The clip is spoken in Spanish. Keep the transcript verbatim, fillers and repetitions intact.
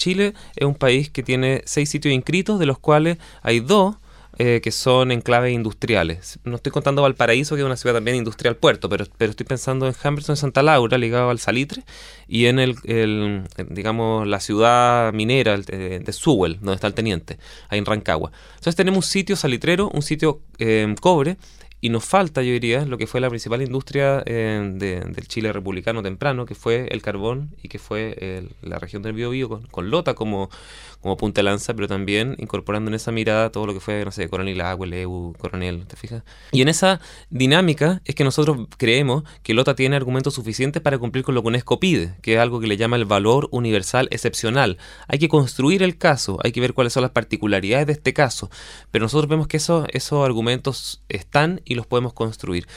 Chile es un país que tiene seis sitios inscritos, de los cuales hay dos eh, que son enclaves industriales. No estoy contando Valparaíso, que es una ciudad también industrial puerto, pero, pero estoy pensando en Humberstone y Santa Laura, ligado al salitre, y en el, el digamos, la ciudad minera de, de Sewell, donde está el teniente, ahí en Rancagua. Entonces tenemos un sitio salitrero, un sitio eh, cobre, y nos falta, yo diría, lo que fue la principal industria eh, de, del Chile republicano temprano, que fue el carbón y que fue eh, la región del Biobío, con, con Lota como, como punta de lanza, pero también incorporando en esa mirada todo lo que fue, no sé, Coronel Agüe, Leu, Coronel, ¿te fijas? Y en esa dinámica es que nosotros creemos que Lota tiene argumentos suficientes para cumplir con lo que UNESCO pide, que es algo que le llama el valor universal excepcional. Hay que construir el caso, hay que ver cuáles son las particularidades de este caso, pero nosotros vemos que esos, esos argumentos están y los podemos construir.